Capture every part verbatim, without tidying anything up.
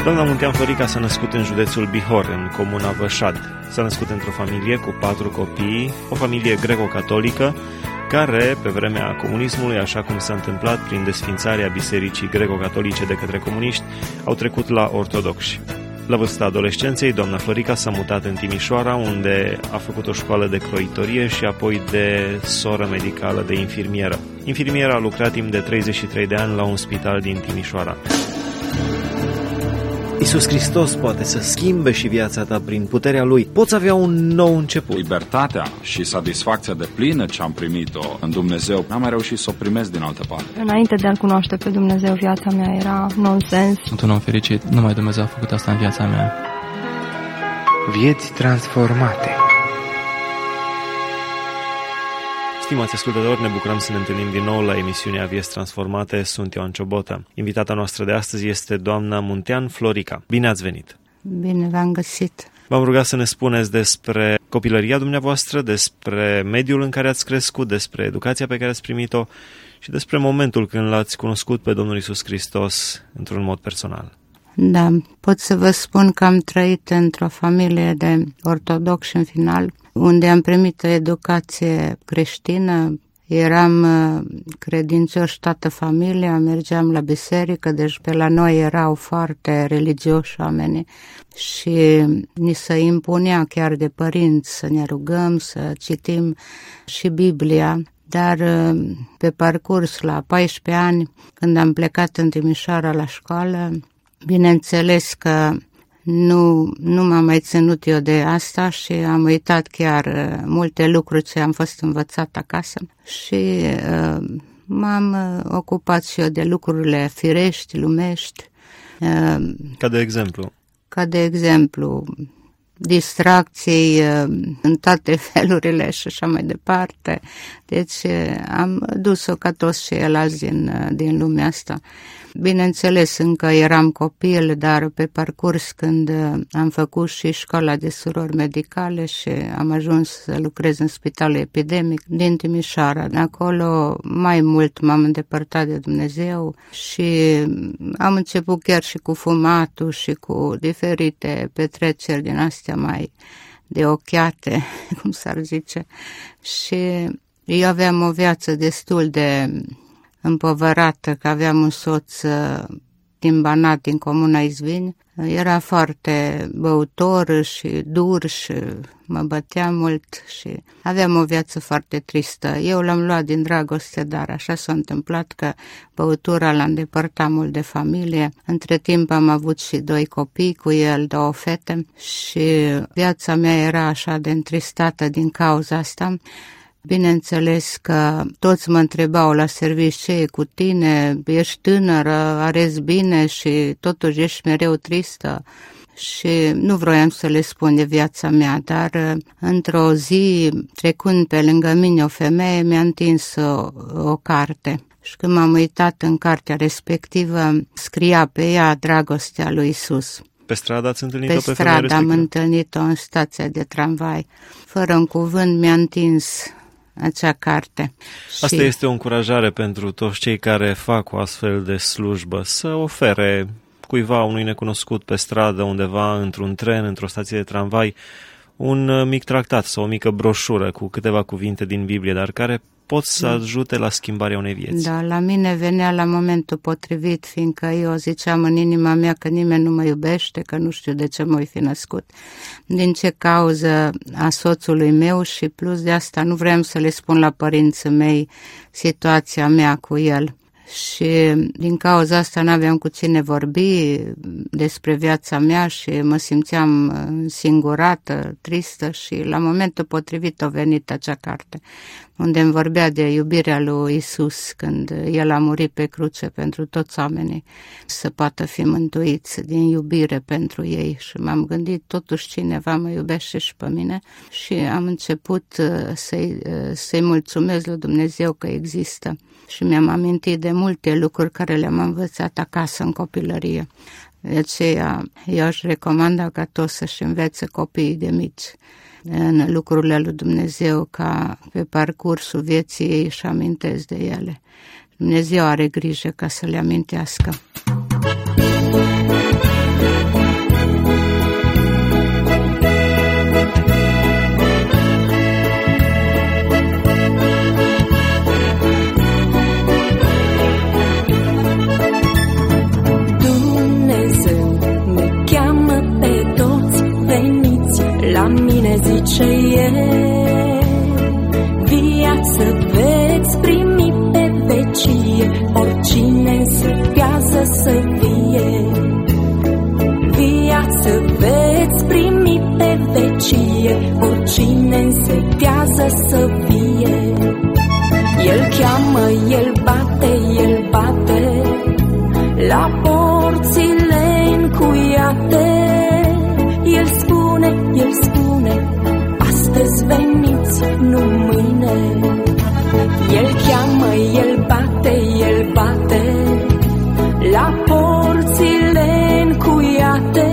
Doamna Muntean Florica s-a născut în județul Bihor, în comuna Vășad. S-a născut într-o familie cu patru copii, o familie greco-catolică, care, pe vremea comunismului, așa cum s-a întâmplat prin desfințarea bisericii greco-catolice de către comuniști, au trecut la ortodoxi. La vârsta adolescenței, doamna Florica s-a mutat în Timișoara, unde a făcut o școală de croitorie și apoi de soră medicală, de infirmieră. Infirmiera a lucrat timp de treizeci și trei de ani la un spital din Timișoara. Iisus Hristos poate să schimbe și viața ta prin puterea Lui. Poți avea un nou început. Libertatea și satisfacția de plină ce am primit-o în Dumnezeu, n-am mai reușit să o primesc din altă parte. Înainte de a-L cunoaște pe Dumnezeu, viața mea era nonsens. Sunt un om fericit, numai Dumnezeu a făcut asta în viața mea. Vieți transformate. Stimați ascultători, ne bucurăm să ne întâlnim din nou la emisiunea Vieți Transformate. Sunt Ioan Ciobotă. Invitata noastră de astăzi este doamna Muntean Florica. Bine ați venit! Bine v-am găsit! V-am rugat să ne spuneți despre copilăria dumneavoastră, despre mediul în care ați crescut, despre educația pe care ați primit-o și despre momentul când l-ați cunoscut pe Domnul Iisus Hristos într-un mod personal. Da, pot să vă spun că am trăit într-o familie de ortodoxi în final, unde am primit o educație creștină, eram credincioși toată familia, mergeam la biserică, deci pe la noi erau foarte religioși oamenii și ni se impunea chiar de părinți să ne rugăm, să citim și Biblia. Dar pe parcurs, la paisprezece ani, când am plecat în Timișoara la școală, bineînțeles că Nu, nu m-am mai ținut eu de asta și am uitat chiar multe lucruri ce am fost învățat acasă și uh, m-am ocupat și eu de lucrurile firești, lumești. Uh, ca de exemplu? Ca de exemplu, distracții uh, în toate felurile și așa mai departe. Deci uh, am dus-o ca toți ceilalți din, uh, din lumea asta. Bineînțeles, încă eram copil, dar pe parcurs, când am făcut și școala de surori medicale și am ajuns să lucrez în spitalul epidemic din Timișoara, acolo mai mult m-am îndepărtat de Dumnezeu și am început chiar și cu fumatul și cu diferite petreceri din astea mai de ochiate, cum s-ar zice. Și eu aveam o viață destul de împovărată, că aveam un soț din Banat, din comuna Izvini. Era foarte băutor și dur și mă bătea mult și aveam o viață foarte tristă. Eu l-am luat din dragoste, dar așa s-a întâmplat că băutura l-a îndepărtat mult de familie. Între timp am avut și doi copii cu el, două fete și viața mea era așa de întristată din cauza asta. Bineînțeles că toți mă întrebau la serviciu, ce e cu tine, ești tânără, arăți bine și totuși ești mereu tristă. Și nu vroiam să le spun de viața mea, dar într-o zi, trecând pe lângă mine o femeie, mi-a întins o, o carte. Și când m-am uitat în cartea respectivă, scria pe ea dragostea lui Iisus. Pe stradă ați întâlnit-o pe, pe femeia stradă am întâlnit-o în stația de tramvai. Fără un cuvânt mi-a întins acea carte. Asta și este o încurajare pentru toți cei care fac o astfel de slujbă, să ofere cuiva, unui necunoscut pe stradă, undeva, într-un tren, într-o stație de tramvai, un mic tractat sau o mică broșură cu câteva cuvinte din Biblie, dar care pot să ajute la schimbarea unei vieți. Da, la mine venea la momentul potrivit, fiindcă eu ziceam în inima mea că nimeni nu mă iubește, că nu știu de ce m-ai fi născut, din ce cauză a soțului meu și plus de asta nu vreau să le spun la părinții mei situația mea cu el. Și din cauza asta n-aveam cu cine vorbi despre viața mea și mă simțeam singurată, tristă și la momentul potrivit a venit acea carte unde îmi vorbea de iubirea lui Iisus când El a murit pe cruce pentru toți oamenii să poată fi mântuiți din iubire pentru ei și m-am gândit totuși cineva mă iubește și pe mine și am început să-i, să-i mulțumesc lui Dumnezeu că există și mi-am amintit de multe lucruri care le-am învățat acasă în copilărie. De aceea eu aș recomanda ca toți să-și învețe copiii de mici în lucrurile lui Dumnezeu, ca pe parcursul vieții ei își amintesc de ele. Dumnezeu are grijă ca să le amintească. vie. Viață veți primi pe vecie, oricine însetează să vie. Viață veți primi pe vecie, oricine însetează să vie. El cheamă, el bate, el bate la porțile încuiate. El spune, el spune, astăzi veniți, nu mâine. El cheamă, el bate, el bate la porțile încuiate.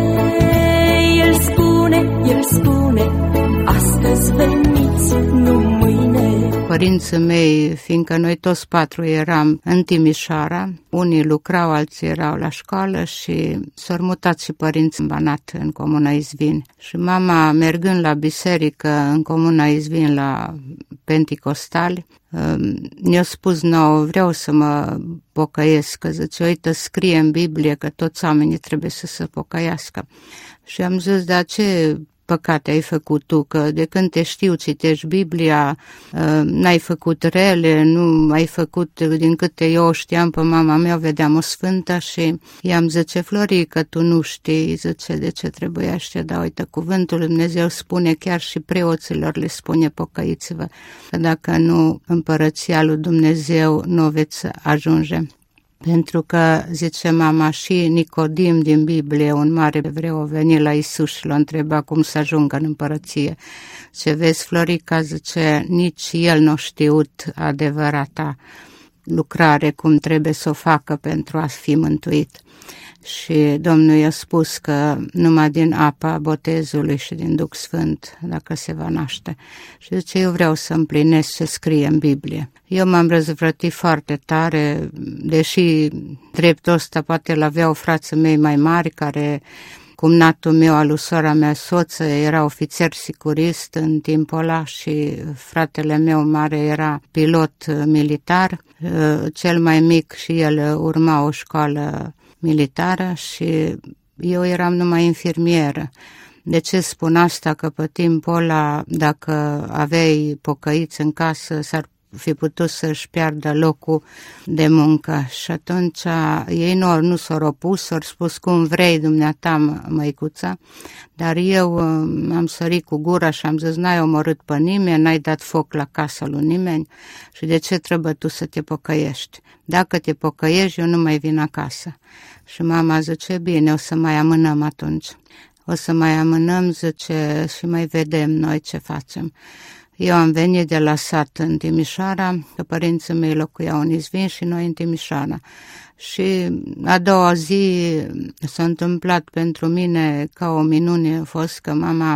El spune, el spune, astăzi veniți, nu mâine. Părinții mei, fiindcă noi toți patru eram în Timișoara, unii lucrau, alții erau la școală și s-au mutat și părinții în Banat, în Comuna Izvin. Și mama, mergând la biserică în Comuna Izvin, la Penticostali, ne-a spus nouă, vreau să mă pocăiesc, că zice, uite, scrie în Biblie că toți oamenii trebuie să se pocăiască. Și am zis, dar ce păcate ai făcut tu, că de când te știu, citești Biblia, n-ai făcut rele, nu ai făcut, din câte eu știam pe mama mea, vedeam o sfântă și i-am zice, Florica, tu nu știi, zice, de ce trebuia să te dau, uite, cuvântul Lui Dumnezeu spune, chiar și preoților le spune, pocăiți-vă, că dacă nu, împărăția lui Dumnezeu nu veți ajunge. Pentru că, zice mama, și Nicodim din Biblie, un mare evreu, a venit la Iisus și l-a întrebat cum să ajungă în împărăție. Ce vezi, Florica, zice, nici el nu a știut adevărata lucrare, cum trebuie să o facă pentru a fi mântuit. Și Domnul i-a spus că numai din apa botezului și din Duh Sfânt, dacă se va naște. Și zice, eu vreau să împlinesc ce scrie în Biblie. Eu m-am răzvrătit foarte tare, deși dreptul ăsta poate l-aveau frații mei mai mari, care, cumnatul meu al lui sora mea soță, era ofițer securist în timpul ăla și fratele meu mare era pilot militar. Cel mai mic și el urma o școală militară și eu eram numai infirmieră. De ce spun asta? Că pe timpul ăla, dacă aveai pocăiți în casă, s-ar fi putut să-și piardă locul de muncă. Și atunci ei nu, nu s-au opus, s-au spus cum vrei dumneata, măicuța, dar eu am sărit cu gura și am zis, n-ai omorât pe nimeni, n-ai dat foc la casa lui nimeni și de ce trebuie tu să te pocăiești? Dacă te pocăiești, eu nu mai vin acasă. Și mama zice, bine, o să mai amânăm atunci. O să mai amânăm, zice, și mai vedem noi ce facem. Eu am venit de la sat în Timișoara, că părinții mei locuiau în Izvin și noi în Timișoara. Și a doua zi s-a întâmplat pentru mine ca o minune, a fost că mama,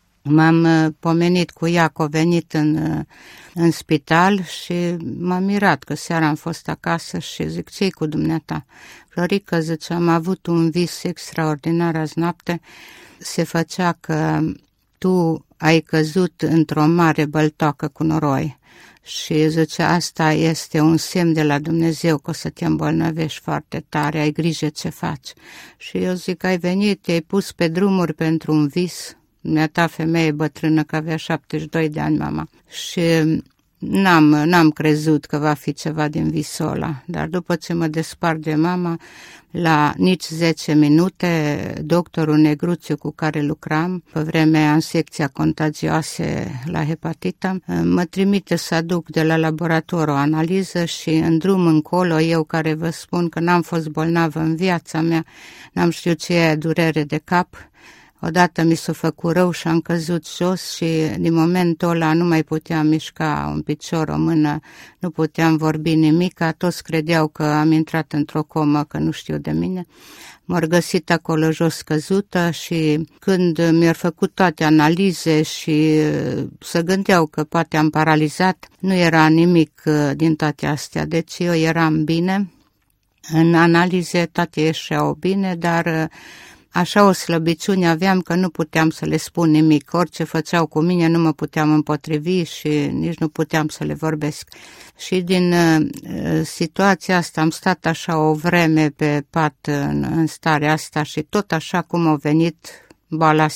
m-am pomenit cu ea că a venit în, în spital și m-am mirat că seara am fost acasă și zic, ce-i cu dumneata? Florica, zice, am avut un vis extraordinar azi noapte, se făcea că tu ai căzut într-o mare băltoacă cu noroi și zice, asta este un semn de la Dumnezeu că o să te îmbolnăvești foarte tare, ai grijă ce faci. Și eu zic, ai venit, te-ai pus pe drumuri pentru un vis, dumneata femeie bătrână, că avea șaptezeci și doi de ani mama, și n-am, n-am crezut că va fi ceva din visul ăla, dar după ce mă despart de mama, la nici zece minute, doctorul Negruțiu cu care lucram, pe vremea în secția contagioase la hepatită, mă trimite să aduc de la laborator o analiză și în drum încolo, eu care vă spun că n-am fost bolnavă în viața mea, n-am știut ce e durere de cap, odată mi s-a făcut rău și am căzut jos și din momentul ăla nu mai puteam mișca un picior, o mână, nu puteam vorbi nimic, toți credeau că am intrat într-o comă, că nu știu de mine. M-au găsit acolo jos căzută și când mi-au făcut toate analize și se gândeau că poate am paralizat, nu era nimic din toate astea, deci eu eram bine. În analize toate ieșeau bine, dar așa o slăbiciune aveam că nu puteam să le spun nimic. Orice făceau cu mine nu mă puteam împotrivi și nici nu puteam să le vorbesc. Și din uh, situația asta am stat așa o vreme pe pat în, în starea asta și tot așa cum a venit boala asta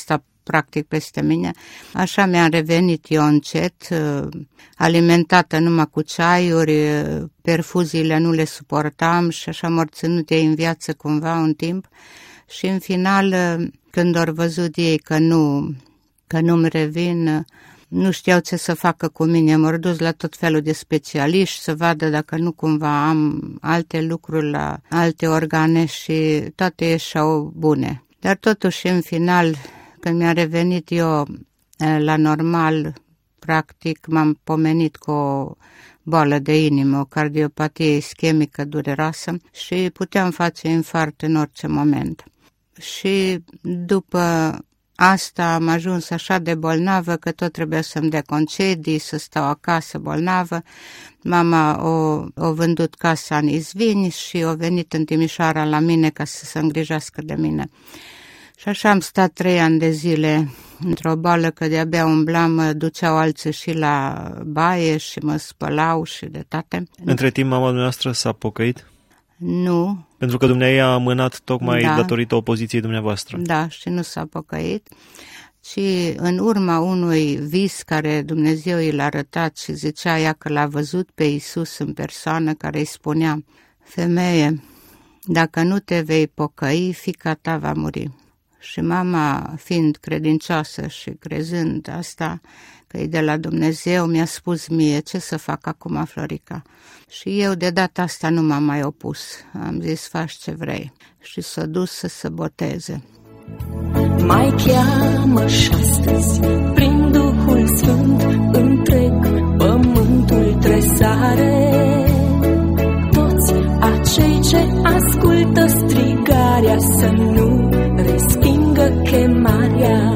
practic peste mine. Așa mi-am revenit eu încet, alimentată numai cu ceaiuri, perfuziile nu le suportam și așa m-au ținut ei în viață cumva un timp. Și în final, când au văzut ei că nu, că nu-mi revin, nu știau ce să facă cu mine, m-au dus la tot felul de specialiști să vadă dacă nu cumva am alte lucruri la alte organe și toate ieșeau bune. Dar totuși, în final, când mi-a revenit eu la normal, practic m-am pomenit cu o boală de inimă, o cardiopatie ischemică dureroasă și puteam face infart în orice moment. Și după asta am ajuns așa de bolnavă că tot trebuia să-mi dea concedii, să stau acasă bolnavă. Mama o, o vândut casa în Izvini și o venit în Timișoara la mine ca să se îngrijească de mine. Și așa am stat trei ani de zile într-o boală că de-abia umblam, mă duceau alții și la baie și mă spălau și de toate. Între timp, mama dumneavoastră s-a pocăit? Nu. Pentru că dumneavoastră a amânat tocmai da. datorită opoziției dumneavoastră. Da, și nu s-a pocăit, ci în urma unui vis care Dumnezeu i l-a arătat și zicea ea că l-a văzut pe Iisus în persoană, care îi spunea: femeie, dacă nu te vei pocăi, fiica ta va muri. Și mama, fiind credincioasă și crezând asta, că e de la Dumnezeu, mi-a spus mie ce să fac acum, Florica. Și eu de data asta nu m-am mai opus. Am zis, faci ce vrei. Și s-a dus să se boteze. Mai cheamă și astăzi, prin Duhul Sfânt, întreg pământul tresare. Toți acei ce ascultă strigarea să nu respingă chemarea.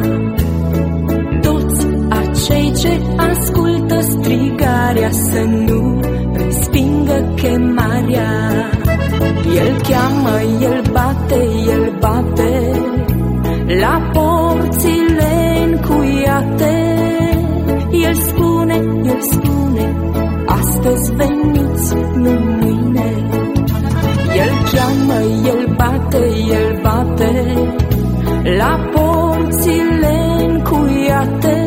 Toți acei ce ascultă strigarea să nu respingă chemarea. El cheamă, El bate, El bate la porțile încuiate. El spune, El spune, astăzi veniți, nu mâine. El cheamă, El bate, El bate la porțile încuiate.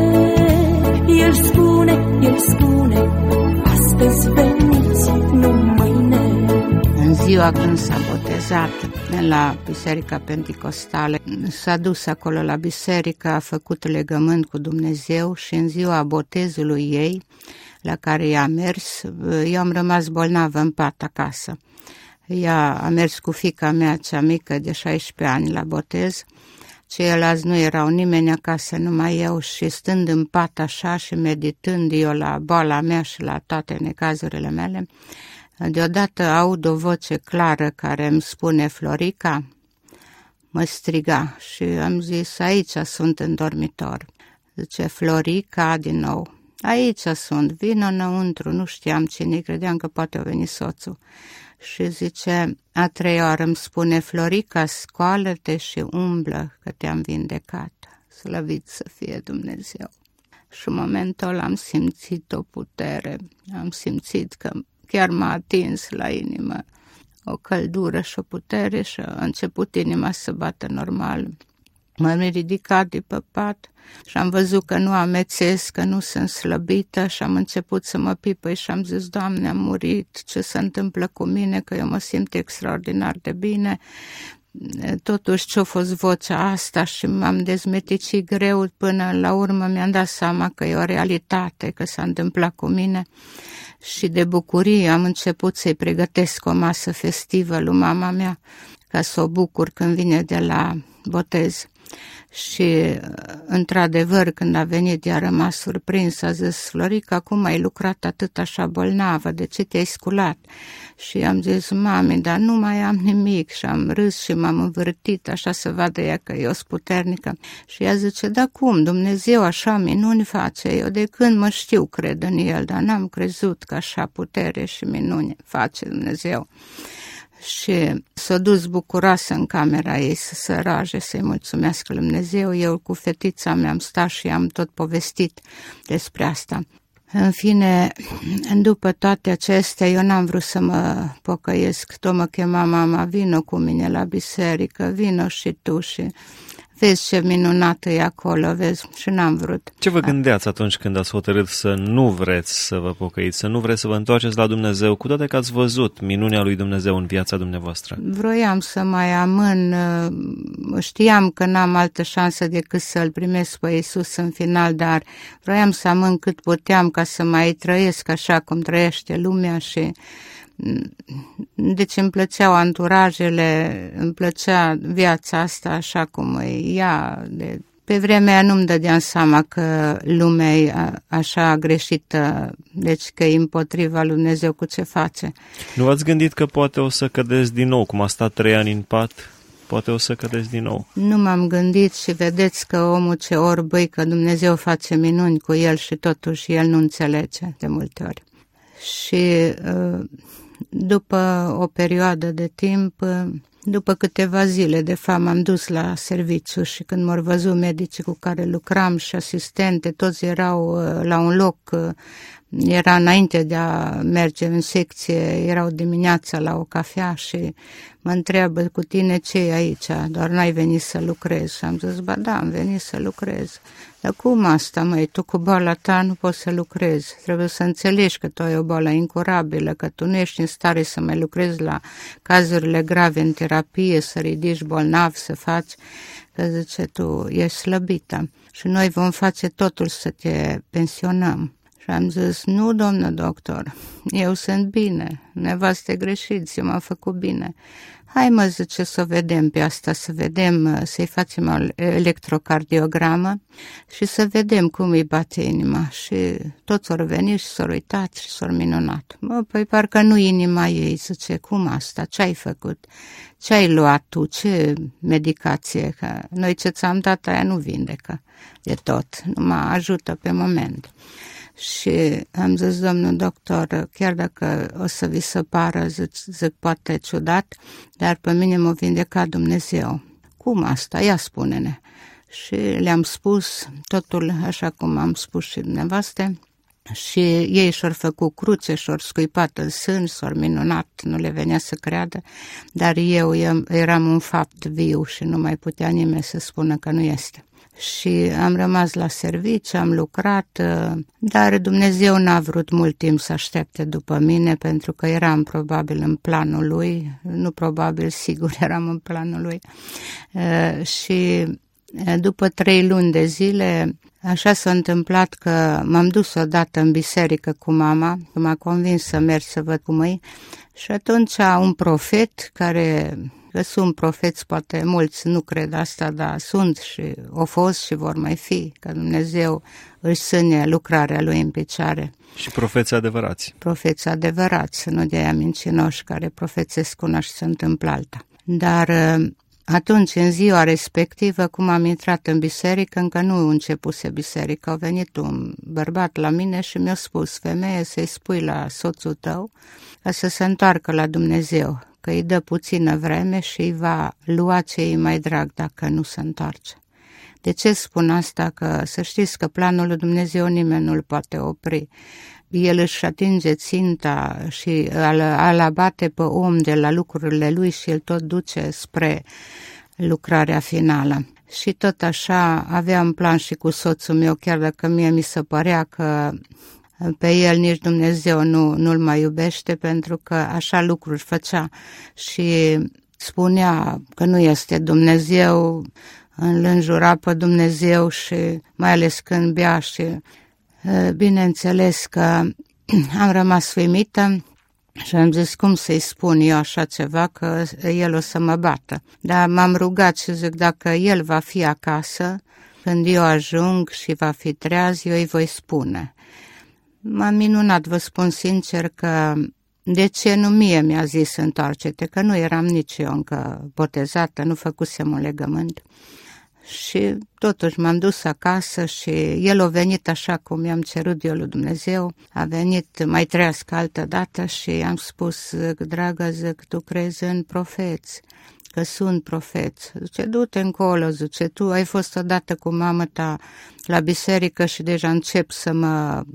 El spune, El spune, astăzi veniți, nu mâine. În ziua când s-a botezat la Biserica Penticostală, s-a dus acolo la biserică, a făcut legământ cu Dumnezeu și în ziua botezului ei, la care ea a mers, eu am rămas bolnavă în pat acasă. Ea a mers cu fiica mea cea mică de șaisprezece ani la botez. Ceilalți nu erau nimeni acasă, numai eu, și stând în pat așa și meditând eu la boala mea și la toate necazurile mele, deodată aud o voce clară care îmi spune: Florica, mă striga, și am zis: aici sunt în dormitor. Zice: Florica, din nou, aici sunt, vină înăuntru. Nu știam cine, credeam că poate a venit soțul. Și zice, a treia oară îmi spune: Florica, scoală-te și umblă, că te-am vindecat. Slăvit să fie Dumnezeu. Și în momentul ăla am simțit o putere, am simțit că chiar m-a atins la inimă o căldură și o putere și a început inima să bată normal. M-am ridicat de pe pat și am văzut că nu amețesc, că nu sunt slăbită și am început să mă pipăi și am zis: Doamne, am murit, ce se întâmplă cu mine, că eu mă simt extraordinar de bine. Totuși ce-a fost vocea asta și m-am dezmeticit greu, până la urmă mi-am dat seama că e o realitate, că s-a întâmplat cu mine. Și de bucurie am început să-i pregătesc o masă festivă lui mama mea, ca să o bucur când vine de la botez. Și într-adevăr, când a venit, i-a rămas surprins, a zis: Florica, cum ai lucrat atât așa bolnavă, de ce te-ai sculat? Și am zis: mami, dar nu mai am nimic. Și am râs și m-am învârtit așa să vadă ea că eu sunt puternică. Și ea zice: da cum, Dumnezeu așa minuni face? Eu de când mă știu cred în El, dar n-am crezut că așa putere și minuni face Dumnezeu. Și s-a dus bucuroasă în camera ei să se rage, să-i mulțumească lui Dumnezeu. Eu cu fetița mea am stat și am tot povestit despre asta. În fine, după toate acestea, eu n-am vrut să mă pocăiesc. Tot mă chema mama: vino cu mine la biserică, vino și tu. Și vezi ce minunat e acolo, vezi, și n-am vrut. Ce vă gândeați atunci când ați hotărât să nu vreți să vă pocăiți, să nu vreți să vă întoarceți la Dumnezeu, cu toate că ați văzut minunea lui Dumnezeu în viața dumneavoastră? Vroiam să mai amân, știam că n-am altă șansă decât să-L primesc pe Iisus în final, dar vroiam să amân cât puteam ca să mai trăiesc așa cum trăiește lumea și... Deci îmi plăceau anturajele, îmi plăcea viața asta așa cum e ea. De... Pe vremea nu-mi dădeam seama că lumea e așa greșită, deci că e împotriva lui Dumnezeu cu ce face. Nu ați gândit că poate o să cădeți din nou, cum a stat trei ani în pat? Poate o să cădeți din nou. Nu m-am gândit și vedeți că omul ce orb e, că Dumnezeu face minuni cu el și totuși el nu înțelege de multe ori. Și... După o perioadă de timp, după câteva zile, de fapt, m-am dus la serviciu și când m-au văzut medicii cu care lucram și asistente, toți erau la un loc, era înainte de a merge în secție, erau dimineața la o cafea și mă întreabă, cu tine ce e aici? Doar n-ai venit să lucrezi? Și am zis, ba da, am venit să lucrez. Dar cum asta, măi? Tu cu boala ta nu poți să lucrezi. Trebuie să înțelegi că tu ai o boală incurabilă, că tu nu ești în stare să mai lucrezi la cazurile grave în terapie, să ridici bolnav, să faci, că zice, tu ești slăbită și noi vom face totul să te pensionăm. Și am zis, nu, domnă doctor, eu sunt bine, nevastă greșiți, eu m-am făcut bine. Hai, mă, zice, să vedem pe asta, să vedem, să-i facem o electrocardiogramă și să vedem cum îi bate inima. Și toți au venit și s-au uitat și s-au minunat. Mă, păi parcă nu inima ei, zice, cum asta, ce ai făcut? Ce ai luat tu, ce medicație? Că noi ce ți-am dat aia nu vindecă de tot, numai ajută pe moment. Și am zis, domnul doctor, chiar dacă o să vi se pară, zic, zic poate ciudat, dar pe mine m-a vindecat Dumnezeu. Cum asta? Ia spune-ne. Și le-am spus totul așa cum am spus și dumneavoastră. Și ei și-au făcut cruce, și-au scuipat în sân, s-au minunat, nu le venea să creadă, dar eu eram un fapt viu și nu mai putea nimeni să spună că nu este. Și am rămas la serviciu, am lucrat, dar Dumnezeu n-a vrut mult timp să aștepte după mine, pentru că eram probabil în planul lui, nu probabil, sigur eram în planul lui. Și după trei luni de zile, așa s-a întâmplat că m-am dus odată în biserică cu mama, că m-a convins să merg să văd cum e, și atunci un profet care... Că sunt profeți, poate mulți nu cred asta, dar sunt și au fost și vor mai fi, că Dumnezeu își ține lucrarea lui în picioare. Și profeți adevărați. Profeți adevărați, nu de aia mincinoși care profețesc una și se întâmplă alta. Dar atunci, în ziua respectivă, cum am intrat în biserică, încă nu începuse biserica, a venit un bărbat la mine și mi-a spus, femeie, să-i spui la soțul tău ca să se întoarcă la Dumnezeu, că îi dă puțină vreme și îi va lua ce îi mai drag dacă nu se întoarce. De ce spun asta? Că să știți că planul lui Dumnezeu nimeni nu-l poate opri. El își atinge ținta și îl abate pe om de la lucrurile lui și el tot duce spre lucrarea finală. Și tot așa aveam plan și cu soțul meu, chiar dacă mie mi se părea că pe el nici Dumnezeu nu, nu-l mai iubește, pentru că așa lucruri făcea și spunea că nu este Dumnezeu, îl înjura pe Dumnezeu și mai ales când bea și bineînțeles că am rămas uimită și am zis cum să-i spun eu așa ceva, că el o să mă bată. Dar m-am rugat și zic, dacă el va fi acasă, când eu ajung și va fi treaz, eu îi voi spune. M-am minunat, vă spun sincer, că de ce nu mie mi-a zis întoarce-te, că nu eram nici eu încă botezată, nu făcusem un legământ. Și totuși m-am dus acasă și el a venit așa cum i-am cerut eu lui Dumnezeu, a venit mai trească altă dată și am spus, zic, dragă, zic, tu crezi în profeți, că sunt profeți. Zice, du-te încolo, zice, tu ai fost odată cu mama ta la biserică și deja încep să mă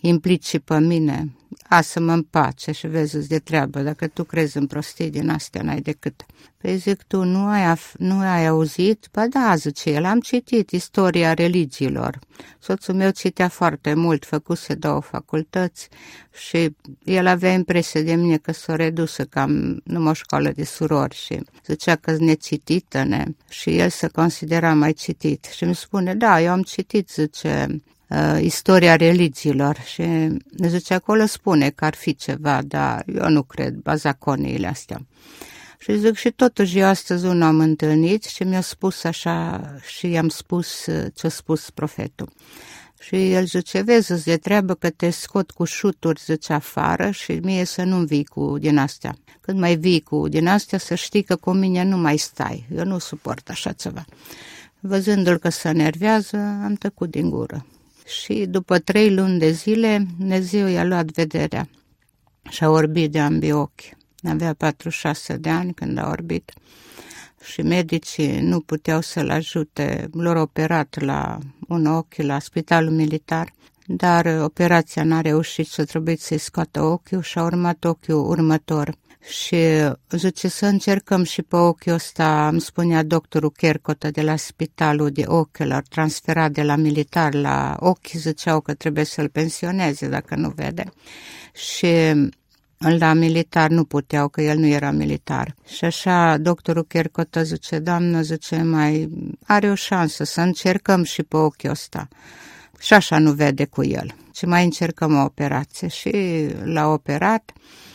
implici și pe mine, lasă-mă în pace și vezi de treabă, dacă tu crezi în prostii din astea, n-ai decât. Păi zic, tu nu ai, af- nu ai auzit? Ba da, zice el, am citit istoria religiilor. Soțul meu citea foarte mult, făcuse două facultăți și el avea impresie de mine că s-o redusă cam numai o școală de surori și zicea că-s necitită, ne? Și el se considera mai citit. Și îmi spune, da, eu am citit, zice, Uh, istoria religiilor și zice, acolo spune că ar fi ceva, dar eu nu cred, bazaconiile astea. Și zic, și totuși eu astăzi unul am întâlnit și mi-a spus așa și i-am spus ce-a spus profetul. Și el zice, vezi, de treabă că te scot cu șuturi, zice, afară și mie să nu vii cu din astea. Când mai vii cu din astea, să știi că cu mine nu mai stai, eu nu suport așa ceva. Văzându-l că se nervează, am tăcut din gură. Și după trei luni de zile, Dumnezeu i-a luat vederea și a orbit de ambii ochi. Avea patruzeci și șase de ani când a orbit și medicii nu puteau să-l ajute. L-au operat la un ochi la spitalul militar, dar operația n-a reușit și a trebuit să-i scoată ochiul și a urmat ochiul următor. Și zice să încercăm și pe ochiul ăsta, îmi spunea doctorul Chercotă de la spitalul de ochi, l-au transferat de la militar la ochi, ziceau că trebuie să-l pensioneze dacă nu vede. Și la militar nu puteau, că el nu era militar. Și așa doctorul Chercotă zice, doamnă, zice, mai are o șansă să încercăm și pe ochiul ăsta. Și așa nu vede cu el. Și mai încercăm o operație. Și l-a operat.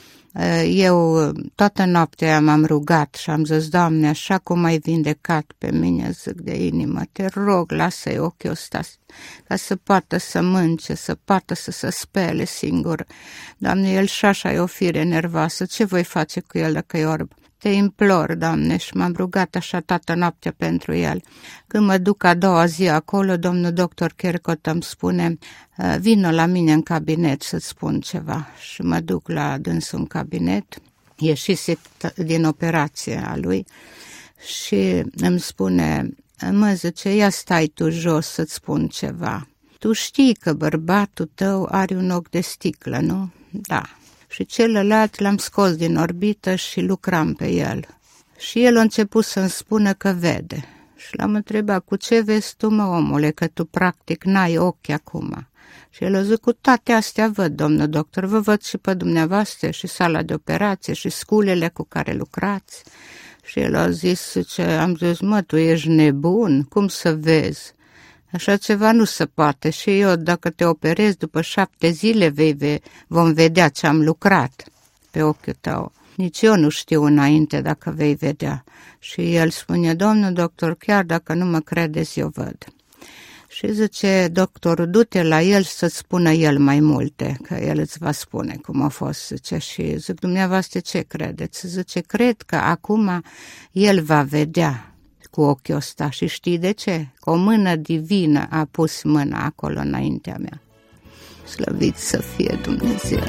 Eu toată noaptea m-am rugat și am zis, Doamne, așa cum ai vindecat pe mine, zic, de inimă, te rog, lasă-i ochiul ăsta ca să poată să mânce, să poată să se spele singur. Doamne, el și așa e o fire nervoasă, ce voi face cu el dacă e orb? Te implor, Doamne, și m-am rugat așa toată noaptea pentru el. Când mă duc a doua zi acolo, domnul doctor Chercot îmi spune, vină la mine în cabinet să-ți spun ceva. Și mă duc la dânsul în cabinet, ieșise din operație a lui și îmi spune, mă, zice, ia stai tu jos să-ți spun ceva. Tu știi că bărbatul tău are un ochi de sticlă, nu? Da. Și celălalt l-am scos din orbită și lucram pe el. Și el a început să-mi spună că vede. Și l-am întrebat, cu ce vezi tu, mă, omule, că tu practic n-ai ochi acum? Și el a zis, cu toate astea văd, domnul doctor, vă văd și pe dumneavoastră și sala de operație și sculele cu care lucrați. Și el a zis, ce, am zis, mă, tu ești nebun, cum să vezi? Așa ceva nu se poate și eu, dacă te operez după șapte zile, vei ve- vom vedea ce am lucrat pe ochiul tău. Nici eu nu știu înainte dacă vei vedea. Și el spune, domnul doctor, chiar dacă nu mă credeți, eu văd. Și zice, doctorul, du-te la el să-ți spună el mai multe, că el îți va spune cum a fost, zice. Și zic, dumneavoastră, ce credeți? Zice, cred că acum el va vedea cu ochiul ăsta. Și știi de ce? Că o mână divină a pus mâna acolo înaintea mea. Slăvit să fie Dumnezeu!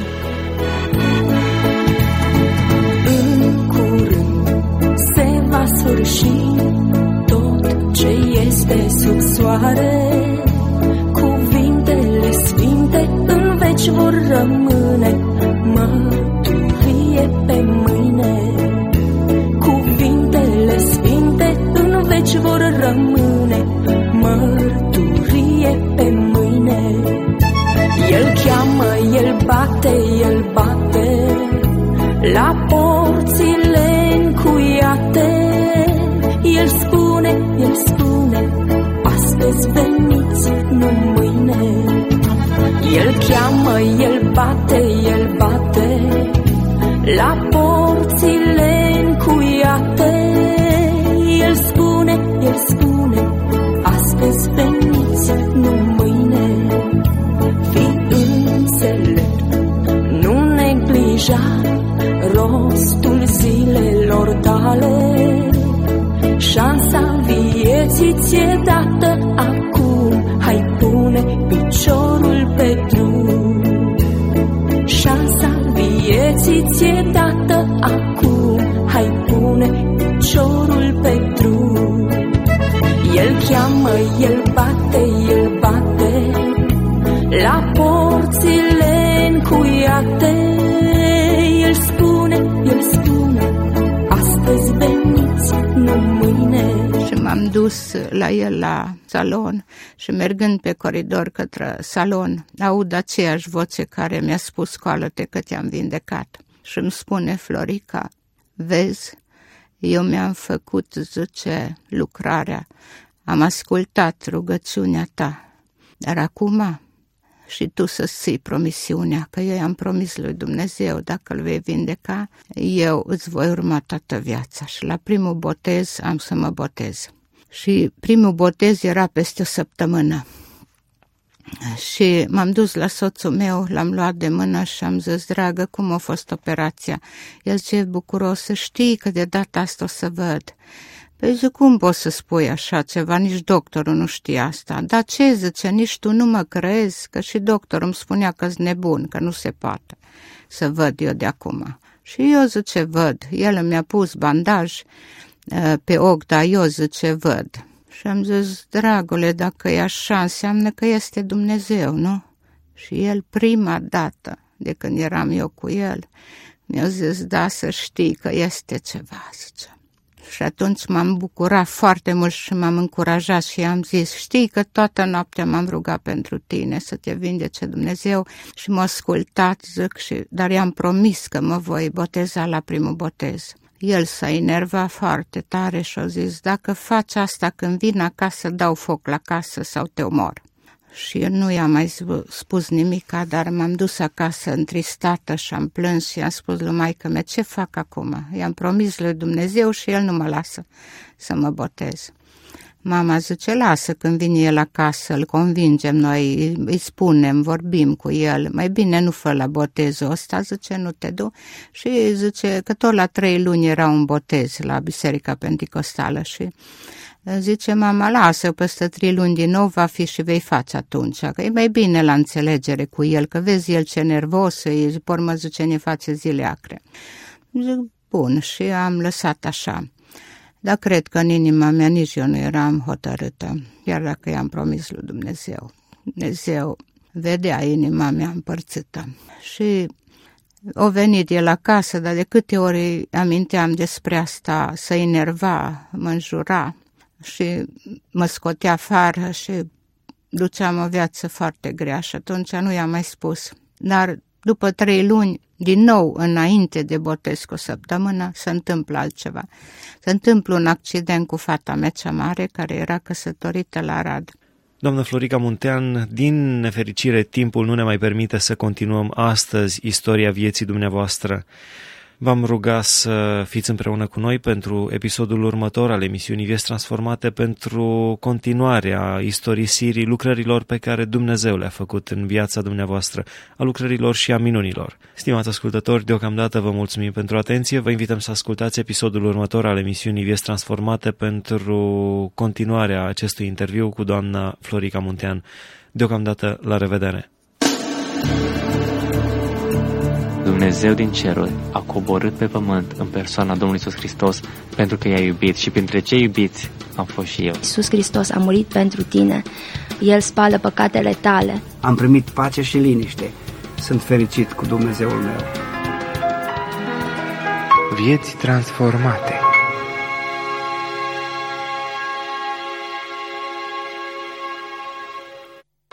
În curând se va sfârși tot ce este sub soare. Cuvintele sfinte în veci vor rămâne, mărturie pe mâine. Cuvintele sfinte în veci vor rămâne, mărturie pe mâine. El cheamă, el bate, el bate la porțile încuiate. El spune, el spune, astăzi veniți, nu mâine. El cheamă, el bate, el bate la porțile încuiate. El spune, el spune, astăzi veniți, nu mâine. Fii înțelept, nu neglija rostul zilelor tale. Șansa vieții ți-e dată acum, hai pune piciorul pe drum. Șansa vieții ți-e dată acum, hai pune piciorul pe drum. El cheamă, el bate, el bate la porțile uia-te. El spune, el spune, astăzi veniți, nu mâine. Și m-am dus la el la salon și mergând pe coridor către salon, aud aceeași voce care mi-a spus: scoală-te că te-am vindecat. Și îmi spune: Florica, vezi, eu mi-am făcut, zice, lucrarea, am ascultat rugăciunea ta, dar acum și tu să-ți ții promisiunea, că eu i-am promis lui Dumnezeu, dacă îl vei vindeca, eu îți voi urma toată viața și la primul botez am să mă botez. Și primul botez era peste o săptămână. Și m-am dus la soțul meu, l-am luat de mână și am zis: dragă, cum a fost operația? El zice: bucuros, să știi că de data asta o să văd. Păi zic: cum poți să spui așa ceva? Nici doctorul nu știe asta. Dar ce, zice, nici tu nu mă crezi? Că și doctorul îmi spunea că-s nebun, că nu se poate să văd eu de acum. Și eu, zice, văd. El mi-a pus bandaj uh, pe ochi, dar eu, zice, văd. Și am zis: dragule, dacă e așa, înseamnă că este Dumnezeu, nu? Și el, prima dată de când eram eu cu el, mi-a zis: da, să știi că este ceva, zice. Și atunci m-am bucurat foarte mult și m-am încurajat și am zis: știi că toată noaptea m-am rugat pentru tine să te vindece Dumnezeu, și m-a ascultat, zic, și, dar i-am promis că mă voi boteza la primul botez. El s-a enervat foarte tare și a zis: dacă faci asta când vin acasă, dau foc la casă sau te omor. Și eu nu i-am mai spus nimica, dar m-am dus acasă întristată și am plâns și i-am spus lui maică-mea: ce fac acum? I-am promis lui Dumnezeu și el nu mă lasă să mă botez. Mama zice: lasă, când vine el acasă, îl convingem noi, îi spunem, vorbim cu el, mai bine nu fă la botezul ăsta, zice, nu te du. Și zice că tot la trei luni era un botez la Biserica Penticostală și zice mama: lasă, peste trei luni din nou va fi și vei face atunci, că e mai bine la înțelegere cu el, că vezi el ce nervos e, pe urmă, zice, ne face zile acre. Zic: bun, și am lăsat așa. Dar cred că în inima mea nici eu nu eram hotărâtă, iar dacă i-am promis lui Dumnezeu. Dumnezeu vedea inima mea împărțită. Și o venit el acasă, dar de câte ori aminteam despre asta, se enerva, mă înjura și mă scotea afară și duceam o viață foarte grea și atunci nu i-am mai spus. Dar după trei luni, din nou, înainte de botez cu o săptămână, se întâmplă altceva. Se întâmplă un accident cu fata mea cea mare, care era căsătorită la Arad. Doamnă Florica Muntean, din nefericire, timpul nu ne mai permite să continuăm astăzi istoria vieții dumneavoastră. V-am ruga să fiți împreună cu noi pentru episodul următor al emisiunii Vieți Transformate, pentru continuarea istorisirii lucrărilor pe care Dumnezeu le-a făcut în viața dumneavoastră, a lucrărilor și a minunilor. Stimați ascultători, deocamdată vă mulțumim pentru atenție, vă invităm să ascultați episodul următor al emisiunii Vieți Transformate pentru continuarea acestui interviu cu doamna Florica Muntean. Deocamdată, la revedere! Dumnezeu din ceruri a coborât pe pământ în persoana Domnului Iisus Hristos pentru că i-a iubit și printre cei iubiți am fost și eu. Iisus Hristos a murit pentru tine. El spală păcatele tale. Am primit pace și liniște. Sunt fericit cu Dumnezeul meu. Vieți transformate.